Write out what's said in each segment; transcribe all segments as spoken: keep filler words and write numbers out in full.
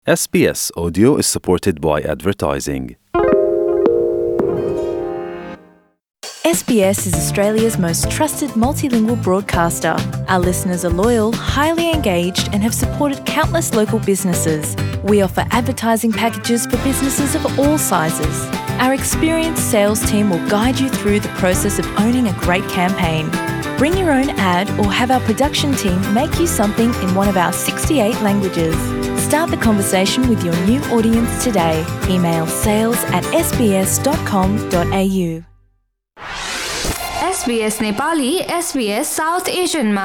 S B S Audio is supported by advertising. S B S is Australia's most trusted multilingual broadcaster. Our listeners are loyal, highly engaged, and have supported countless local businesses. We offer advertising packages for businesses of all sizes. Our experienced sales team will guide you through the process of owning a great campaign. Bring your own ad or have our production team make you something in one of our sixty-eight languages. Start the conversation with your new audience today. Email sales at s b s dot com dot a u. S B S Nepali S B S south एसियनमा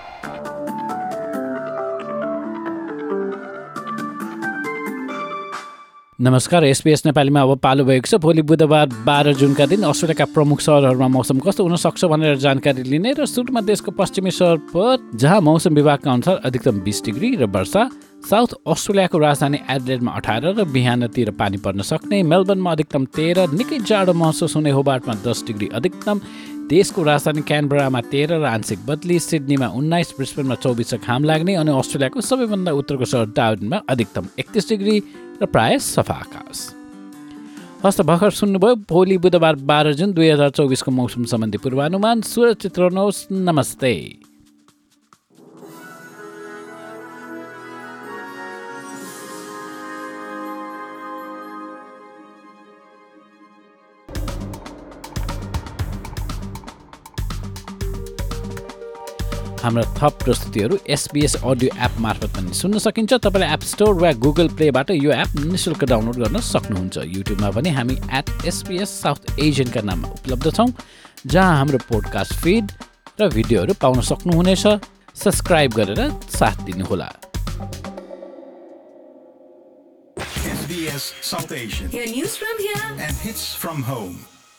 नमस्कार। SBS नेपालीमा अब पालो भएको छ। भोलि बुधबार बाह्र जुनका दिन अस्ट्रेलियाका प्रमुख सहरहरूमा मौसम कस्तो हुन सक्छ भनेर जानकारी लिने र सुरुमा देशको पश्चिमी सहर पर्थ, जहाँ मौसम विभागका अनुसार अधिकतम बीस डिग्री र वर्षा, साउथ अस्ट्रेलियाको राजधानी एडिलेडमा अठार र बिहानतिर पानी पर्न सक्ने, मेलबर्नमा अधिकतम तेह्र, निकै जाडो महसुस हुने होबार्टमा दस डिग्री अधिकतम, देशको राजधानी क्यानबरामा तेह्र र आंशिक बदली, सिडनीमा उन्नाइस, ब्रिस्बेनमा चौबिस घाम लाग्ने अनि अस्ट्रेलियाको सबैभन्दा उत्तरको सहर डार्विनमा अधिकतम एकतिस डिग्री र प्राय सफा आकाश। हस्त भर्खर सुन्नुभयो भोलि बुधबार बाह्र जुन दुई हजार चौबिसको मौसम सम्बन्धी पूर्वानुमान। सुरक्षित रहनुहोस्। नमस्ते। हाम्रा थप प्रस्तुतिहरू एसबीएस अडियो एप मार्फत पनि सुन्न सकिन्छ। तपाईँले एप स्टोर वा गुगल प्लेबाट यो एप निःशुल्क डाउनलोड गर्न सक्नुहुन्छ। युट्युबमा पनि हामी एट एसबीएस साउथ एसियनका नाममा उपलब्ध छौँ, जहाँ हाम्रो पोडकास्ट फिड र भिडियोहरू पाउन सक्नुहुनेछ। सब्सक्राइब गरेर साथ दिनुहोला। S B S South Asian. Hear news from here And hits from home.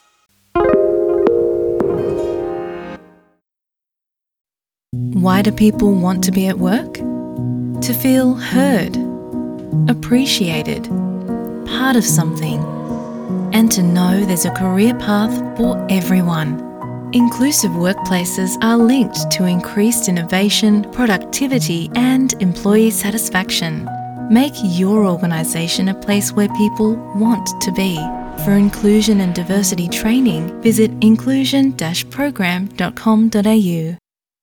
Why do people want to be at work? To feel heard, appreciated, part of something, and to know there's a career path for everyone. Inclusive workplaces are linked to increased innovation, productivity, and employee satisfaction. Make your organisation a place where people want to be. For inclusion and diversity training, visit inclusion dash program dot com dot a u.